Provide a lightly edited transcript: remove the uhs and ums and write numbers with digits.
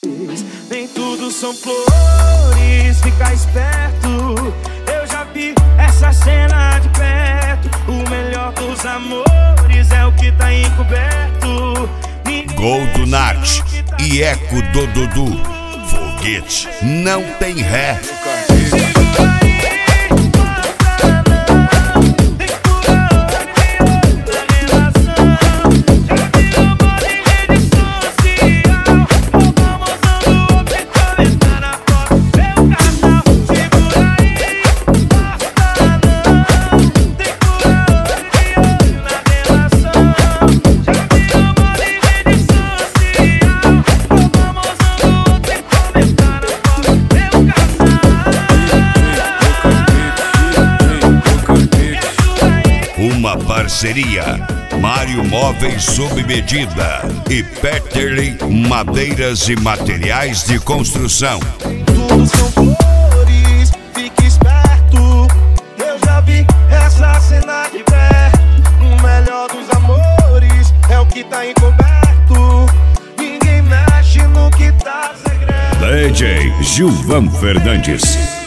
Nem tudo são flores, fica esperto. Eu já vi essa cena de perto. O melhor dos amores é o que tá encoberto. Gol do Nath e eco do Dudu. Foguete não tem ré. Uma parceria Mário Móveis sob medida e Peterley Madeiras e Materiais de Construção. Tudo são flores, fique esperto. Eu já vi essa cena de perto. O melhor dos amores é o que tá encoberto. Ninguém mexe no que tá segredo. DJ Gilvan Fernandes.